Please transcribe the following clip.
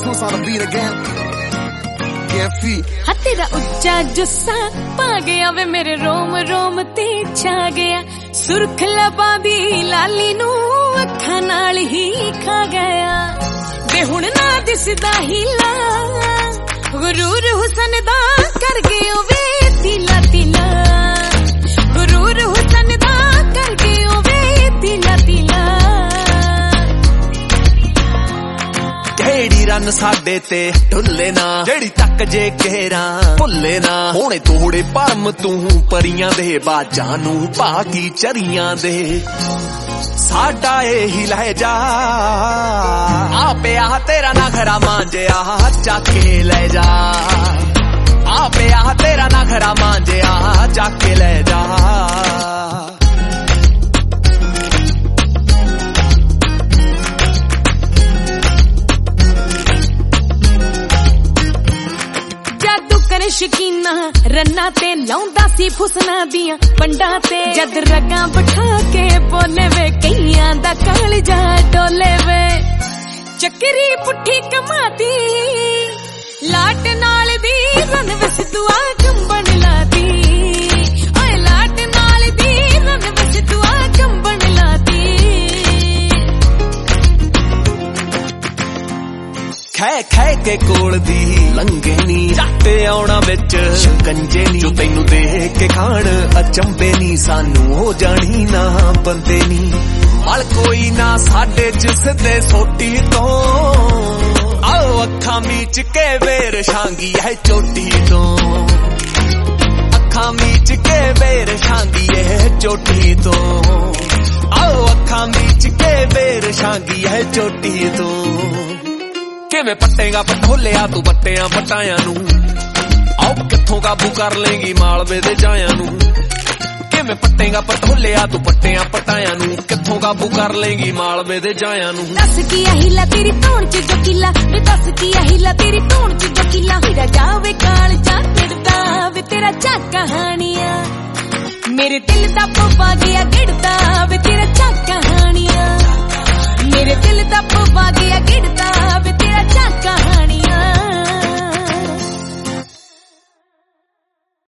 Puss on the beat again. तेरा उच्चा जुस्सा पा गया वे मेरे रोम रोम ते छा गया सुर्ख लबां दी लाली नू अखां नाल ही खा गया वे हुण ना दिसदा हीला गुरूर हुसन दा कर गयो वे तिला तिला गुरूर हुसन दा कर गयो वे तिला तिला ढेड़ी रन साडे ते ढुल्ले ना जेड़ी तक जे केरा भुल्ले ना होने तोड़े परम तू परियां दे बाजां नू भागी चरियां दे साडा एही लहजा आ पिया तेरा नखरा मांजिया जाके ले जा आ पिया तेरा नखरा मांजिया जाके ले जा शकीना रन्ना ते लाउंदा सी फुसना दियां पंडा ते जद रगां बिठा के बोले वे कईयां दा कालजा डोले वे चक्करी पुट्ठी कमाती लाट नाल दी रन विच दुआ कंबण लाती ओए लाट नाल दी रन विच दुआ कंबण लाती खै खै के कोल दी लंघे नी जाते आउणा विच शिकंजे नी जो तैनू देख के खाण अचंबे नी सानू हो जानी ना बंदे नी मल कोई ना साडे जिसदे सोटी तो आओ अखां मीच के वेर छांगी है चोटी तो अखां मीच के वेर छांगी है चोटी तो आओ अखां मीच के वेर छांगी है चोटी तो किवें पट्टेगा पटोलिया तू बट्टियां पटाया नू आओ कित्थों काबू कर लेंगी मालवे दे जाया नू किवें पट्टेगा पटोलिया तू बट्टियां पटाया नू कित्थों काबू कर लेंगी मालवे दे जाया नू दस की हिला तेरी धौण च जो किला वे दस की हिला तेरी धौण च जो किला हीरा जावे काल जा गिरदा वे तेरा चा कहानियां मेरे दिल दा पवा गया गिरदा